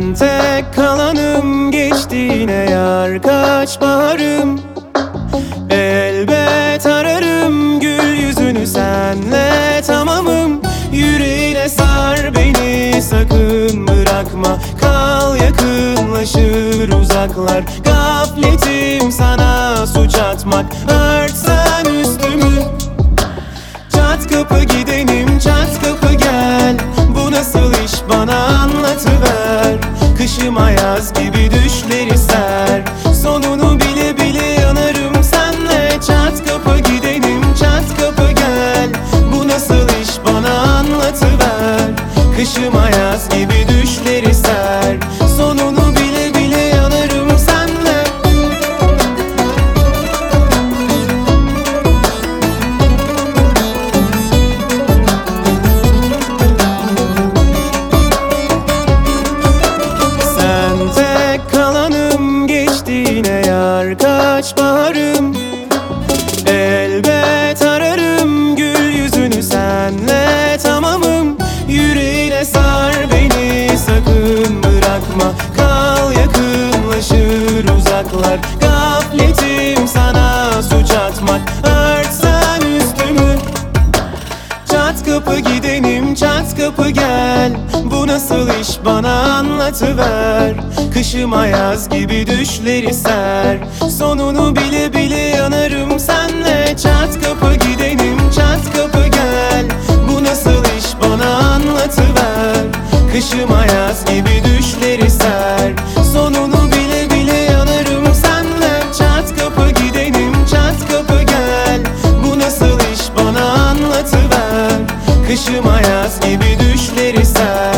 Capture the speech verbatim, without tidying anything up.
Ben tek kalanım, geçti yine yar kaç baharım. Elbet ararım gül yüzünü, senle tamamım. Yüreğine sar beni, sakın bırakma. Kal yakınlaşır uzaklar. Gafletim sana suç atmak. Örtsen üstümü, çat kapı gidenim, çat kapı gel. Bu nasıl iş, bana anlatıver. Kışıma yaz gibi düşleri ser. Sonunu bile bile yanarım senle. Çat kapı gidenim, çat kapı gel. Bu nasıl iş, bana anlatıver. Kışıma yaz gibi düşleri ser. Sonunu bile bile yanarım senle. Sen tek kalanım, geçti yine yar kaç baharım. Elbet ararım gül yüzünü, senle tamamım. Yüreğine sar beni, sakın bırakma. Kal yakınlaşır uzaklar. Gafletim sana suç atmak. Örtsen üstümü, çat kapı gidenim, çat kapı gel. Bu nasıl iş, bana anlatıver. Kışıma yaz gibi düşleri ser. Sonunu bile bile yanarım senle. Çat kapı gidenim, çat kapı gel. Bu nasıl iş, bana anlatıver. Kışıma yaz gibi düşleri ser. Sonunu bile bile yanarım senle. Çat kapı gidenim, çat kapı gel. Bu nasıl iş, bana anlatıver. Kışıma yaz gibi düşleri ser.